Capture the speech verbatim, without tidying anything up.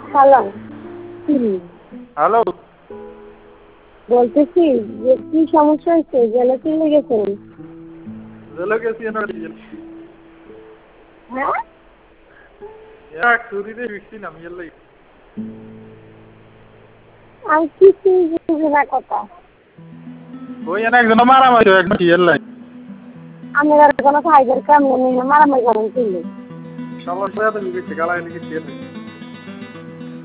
Hello hello বলতেছি যে কি সমস্যা হয়েছে জেলে চলে গেছেন? জেলে গেছি না হ্যাঁ এক চুরিতে ফিরছি না আমি এলাই আমি কিছুই বুঝি না কথা। ওই এনে একজন মারামারি একজন এলাই আমি আর কোনো খাইবার কাম নেই মারামারি করেন চলে সবার সাথে লিখেছি গালায় লিখেছি এলাই